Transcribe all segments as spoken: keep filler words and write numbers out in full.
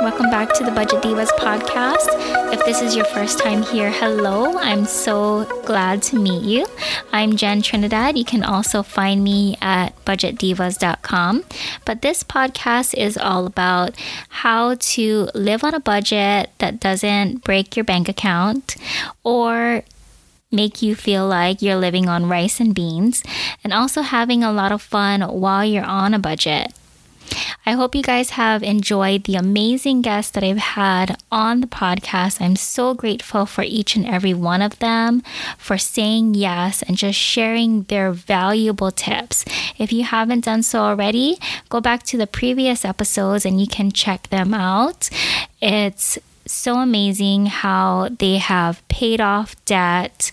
welcome back to the Budget Divas podcast. If this is your first time here, hello. I'm so glad to meet you. I'm Jen Trinidad. You can also find me at budget divas dot com. But this podcast is all about how to live on a budget that doesn't break your bank account or make you feel like you're living on rice and beans, and also having a lot of fun while you're on a budget. I hope you guys have enjoyed the amazing guests that I've had on the podcast. I'm so grateful for each and every one of them for saying yes and just sharing their valuable tips. If you haven't done so already, go back to the previous episodes and you can check them out. It's so amazing how they have paid off debt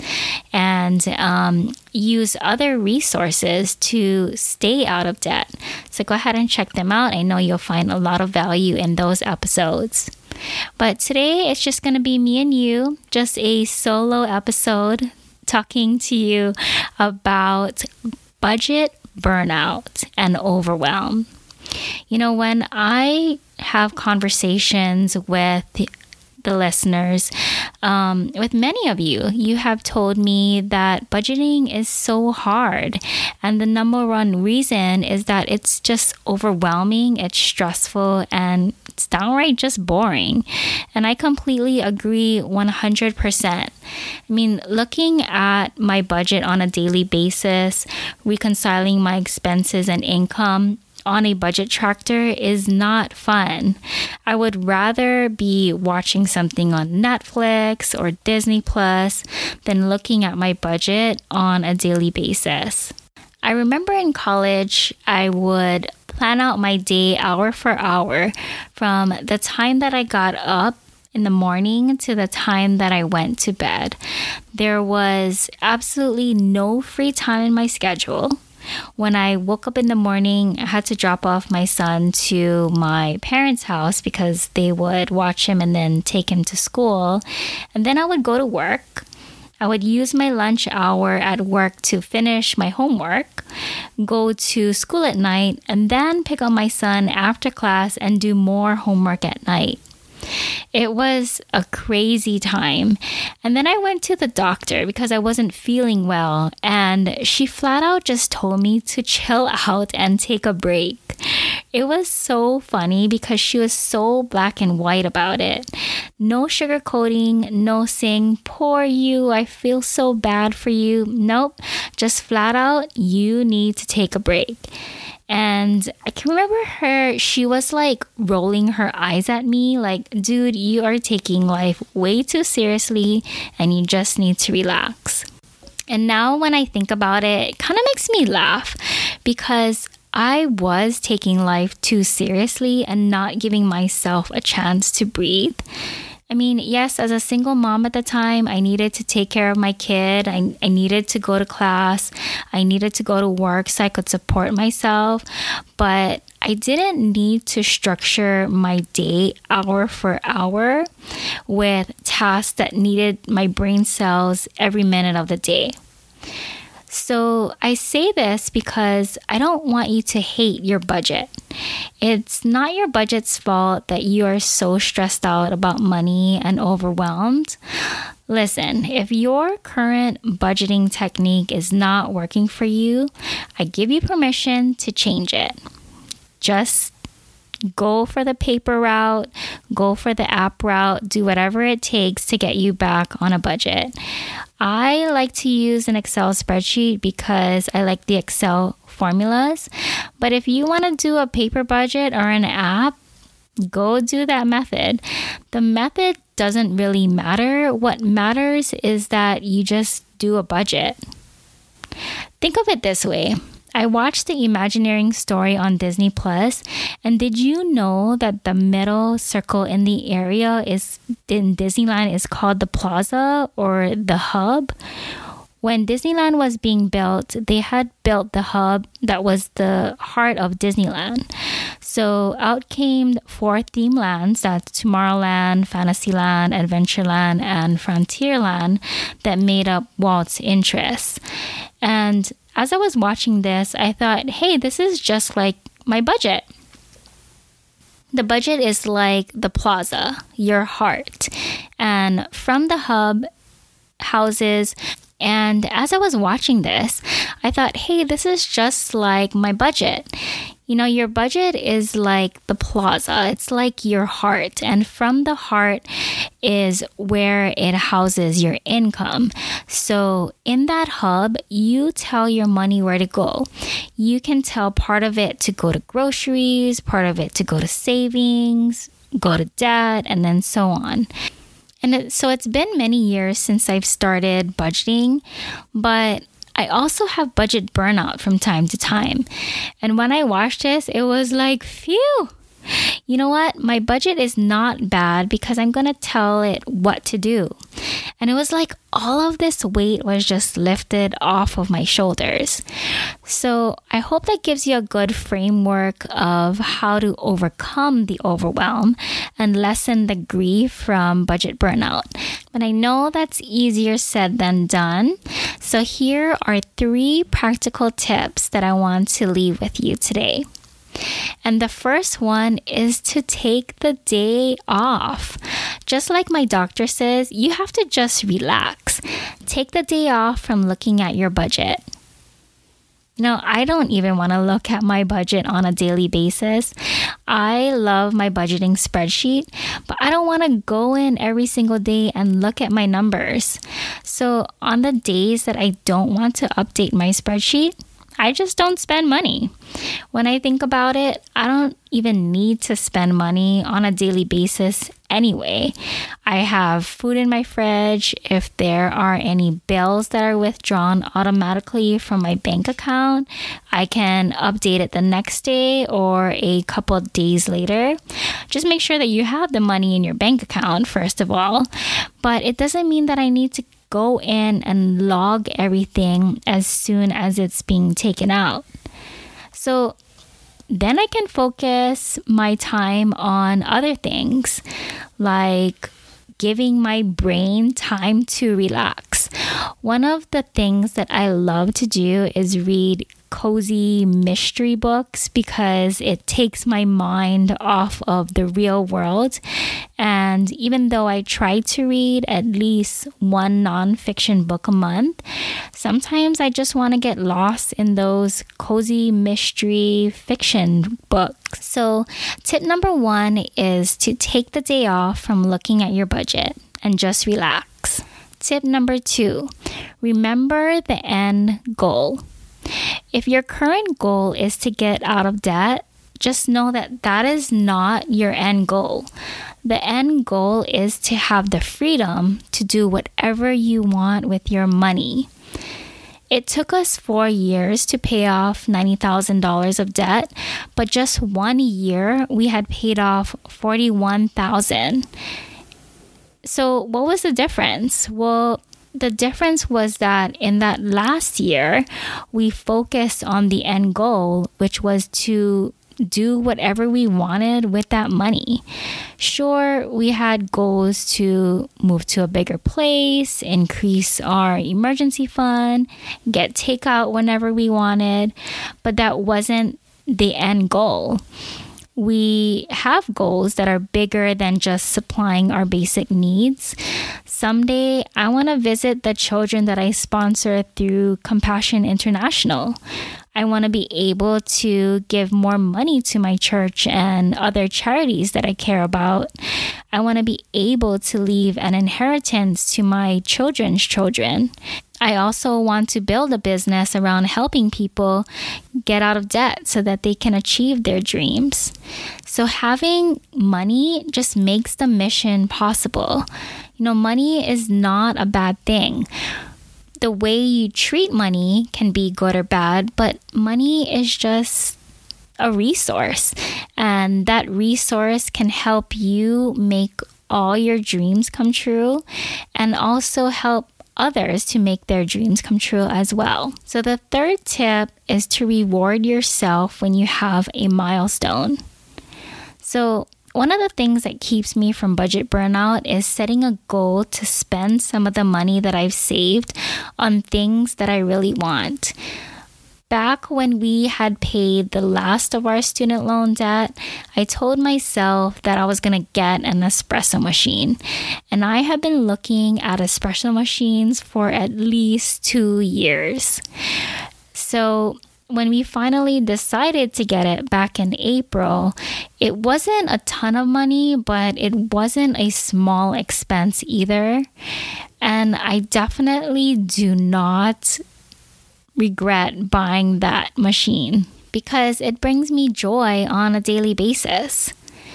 and um, use other resources to stay out of debt. So go ahead and check them out. I know you'll find a lot of value in those episodes. But today it's just going to be me and you, just a solo episode talking to you about budget burnout and overwhelm. You know, when I have conversations with the listeners, um, with many of you, you have told me that budgeting is so hard. And the number one reason is that it's just overwhelming, it's stressful, and it's downright just boring. And I completely agree one hundred percent. I mean, looking at my budget on a daily basis, reconciling my expenses and income on a budget tracker is not fun. I would rather be watching something on Netflix or Disney Plus than looking at my budget on a daily basis. I remember in college, I would plan out my day hour for hour from the time that I got up in the morning to the time that I went to bed. There was absolutely no free time in my schedule. When I woke up in the morning, I had to drop off my son to my parents' house because they would watch him and then take him to school. And then I would go to work. I would use my lunch hour at work to finish my homework, go to school at night, and then pick up my son after class and do more homework at night. It was a crazy time. And then I went to the doctor because I wasn't feeling well. And she flat out just told me to chill out and take a break. It was so funny because she was so black and white about it. No sugarcoating, no saying, poor you, I feel so bad for you. Nope, just flat out, you need to take a break. And I can remember her, she was like rolling her eyes at me like, dude, you are taking life way too seriously and you just need to relax. And now when I think about it, it kind of makes me laugh because I was taking life too seriously and not giving myself a chance to breathe. I mean, yes, as a single mom at the time, I needed to take care of my kid. I, I needed to go to class. I needed to go to work so I could support myself. But I didn't need to structure my day hour for hour with tasks that needed my brain cells every minute of the day. So I say this because I don't want you to hate your budget. It's not your budget's fault that you are so stressed out about money and overwhelmed. Listen, if your current budgeting technique is not working for you, I give you permission to change it. Just go for the paper route, go for the app route, do whatever it takes to get you back on a budget. I like to use an Excel spreadsheet because I like the Excel formulas. But if you want to do a paper budget or an app, go do that method. The method doesn't really matter. What matters is that you just do a budget. Think of it this way. I watched the Imagineering story on Disney Plus, and did you know that the middle circle in the area is in Disneyland is called the Plaza or the Hub? When Disneyland was being built, they had built the hub that was the heart of Disneyland. So out came four theme lands, that's Tomorrowland, Fantasyland, Adventureland, and Frontierland, that made up Walt's interests. And as I was watching this, I thought, hey, this is just like my budget. The budget is like the plaza, your heart. And from the hub houses. And as I was watching this, I thought, hey, this is just like my budget. You know, your budget is like the plaza. It's like your heart. And from the heart is where it houses your income. So in that hub, you tell your money where to go. You can tell part of it to go to groceries, part of it to go to savings, go to debt, and then so on. And it, so it's been many years since I've started budgeting, but I also have budget burnout from time to time. And when I watched this, it was like, phew, you know what? My budget is not bad because I'm going to tell it what to do. And it was like all of this weight was just lifted off of my shoulders. So I hope that gives you a good framework of how to overcome the overwhelm and lessen the grief from budget burnout. But I know that's easier said than done. So here are three practical tips that I want to leave with you today. And the first one is to take the day off. Just like my doctor says, you have to just relax. Take the day off from looking at your budget. No, I don't even want to look at my budget on a daily basis. I love my budgeting spreadsheet, but I don't want to go in every single day and look at my numbers. So on the days that I don't want to update my spreadsheet, I just don't spend money. When I think about it, I don't even need to spend money on a daily basis anyway. I have food in my fridge. If there are any bills that are withdrawn automatically from my bank account, I can update it the next day or a couple of days later. Just make sure that you have the money in your bank account, first of all. But it doesn't mean that I need to go in and log everything as soon as it's being taken out. So then I can focus my time on other things, like giving my brain time to relax. One of the things that I love to do is read cozy mystery books because it takes my mind off of the real world. And even though I try to read at least one nonfiction book a month, sometimes I just want to get lost in those cozy mystery fiction books. So tip number one is to take the day off from looking at your budget and just relax. Tip number two, remember the end goal. If your current goal is to get out of debt, just know that that is not your end goal. The end goal is to have the freedom to do whatever you want with your money. It took us four years to pay off ninety thousand dollars of debt, but just one year we had paid off forty-one thousand dollars. So what was the difference? Well, the difference was that in that last year, we focused on the end goal, which was to do whatever we wanted with that money. Sure, we had goals to move to a bigger place, increase our emergency fund, get takeout whenever we wanted, but that wasn't the end goal. We have goals that are bigger than just supplying our basic needs. Someday, I want to visit the children that I sponsor through Compassion International. I want to be able to give more money to my church and other charities that I care about. I want to be able to leave an inheritance to my children's children. I also want to build a business around helping people get out of debt so that they can achieve their dreams. So having money just makes the mission possible. You know, money is not a bad thing. The way you treat money can be good or bad, but money is just a resource. And that resource can help you make all your dreams come true and also help others to make their dreams come true as well. So the third tip is to reward yourself when you have a milestone. So one of the things that keeps me from budget burnout is setting a goal to spend some of the money that I've saved on things that I really want. Back when we had paid the last of our student loan debt, I told myself that I was going to get an espresso machine. And I have been looking at espresso machines for at least two years. So when we finally decided to get it back in April, it wasn't a ton of money, but it wasn't a small expense either. And I definitely do not regret buying that machine because it brings me joy on a daily basis.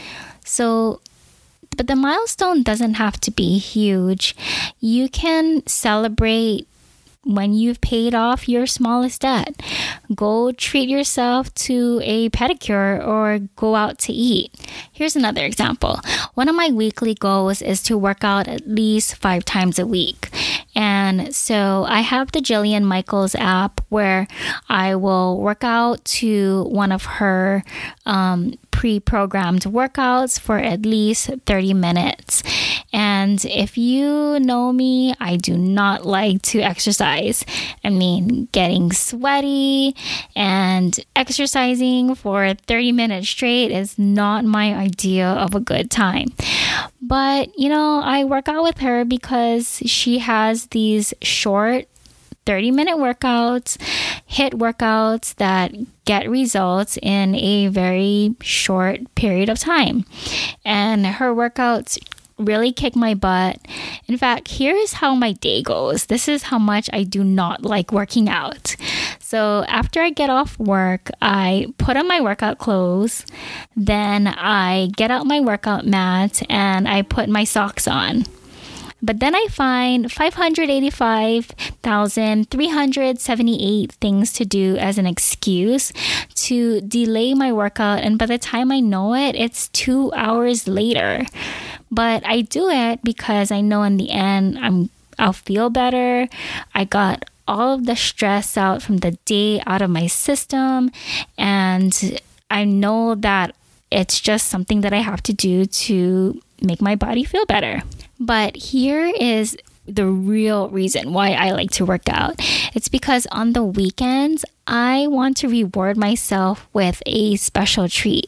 So, but the milestone doesn't have to be huge. You can celebrate when you've paid off your smallest debt. Go treat yourself to a pedicure or go out to eat. Here's another example. One of my weekly goals is to work out at least five times a week. And so I have the Jillian Michaels app where I will work out to one of her um, pre-programmed workouts for at least thirty minutes. And if you know me, I do not like to exercise. I mean, getting sweaty and exercising for thirty minutes straight is not my idea of a good time. But, you know, I work out with her because she has these short thirty minute workouts, HIIT workouts that get results in a very short period of time. And her workouts really kick my butt. In fact, here's how my day goes. This is how much I do not like working out. So after I get off work, I put on my workout clothes, then I get out my workout mat and I put my socks on. But then I find five hundred eighty-five thousand three hundred seventy-eight things to do as an excuse to delay my workout. And by the time I know it, it's two hours later. But I do it because I know in the end, I'm, I'll feel better. I got all of the stress out from the day out of my system. And I know that it's just something that I have to do to make my body feel better. But here is the real reason why I like to work out. It's because on the weekends, I want to reward myself with a special treat.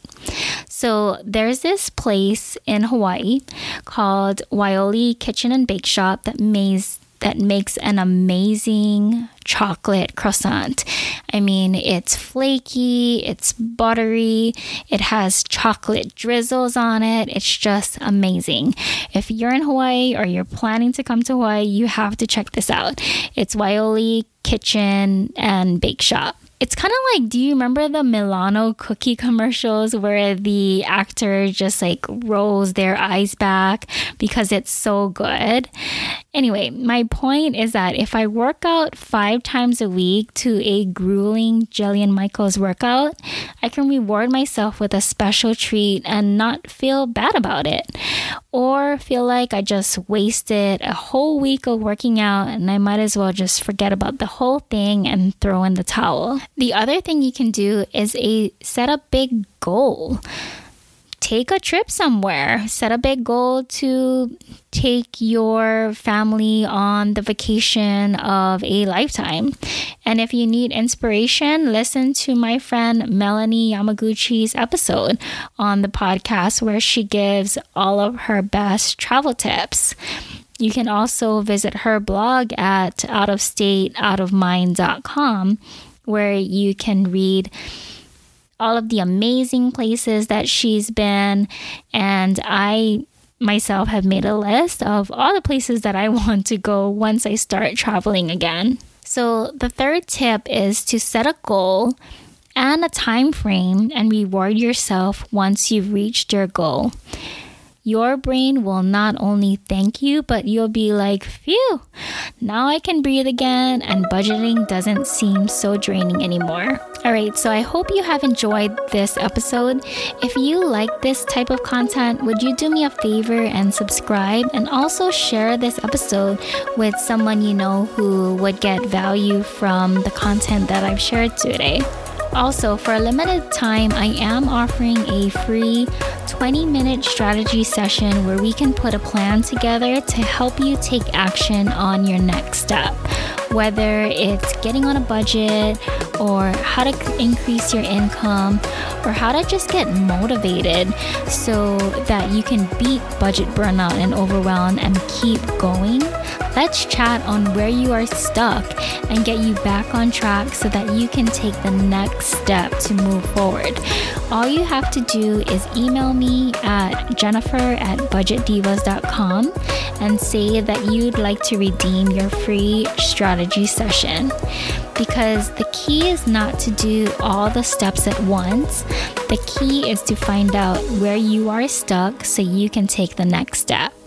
So there's this place in Hawaii called Waioli Kitchen and Bake Shop that makes that makes an amazing chocolate croissant. I mean, it's flaky, it's buttery, it has chocolate drizzles on it. It's just amazing. If you're in Hawaii or you're planning to come to Hawaii, you have to check this out. It's Waioli Kitchen and Bake Shop. It's kind of like, do you remember the Milano cookie commercials where the actor just like rolls their eyes back because it's so good? Anyway, my point is that if I work out five times a week to a grueling Jillian Michaels workout, I can reward myself with a special treat and not feel bad about it. Or feel like I just wasted a whole week of working out and I might as well just forget about the whole thing and throw in the towel. The other thing you can do is a set a big goal. Take a trip somewhere. Set a big goal to take your family on the vacation of a lifetime. And if you need inspiration, listen to my friend Melanie Yamaguchi's episode on the podcast where she gives all of her best travel tips. You can also visit her blog at out of state out of mind dot com where you can read all of the amazing places that she's been. And I myself have made a list of all the places that I want to go once I start traveling again. So the third tip is to set a goal and a time frame and reward yourself once you've reached your goal. Your brain will not only thank you, but you'll be like, phew, now I can breathe again and budgeting doesn't seem so draining anymore. All right, so I hope you have enjoyed this episode. If you like this type of content, would you do me a favor and subscribe and also share this episode with someone you know who would get value from the content that I've shared today? Also, for a limited time, I am offering a free twenty minute strategy session where we can put a plan together to help you take action on your next step. whether it's getting on a budget or how to increase your income or how to just get motivated so that you can beat budget burnout and overwhelm and keep going. Let's chat on where you are stuck and get you back on track so that you can take the next step to move forward. All you have to do is email me at jennifer at budget divas dot com and say that you'd like to redeem your free strategy session. Because the key is not to do all the steps at once. The key is to find out where you are stuck so you can take the next step.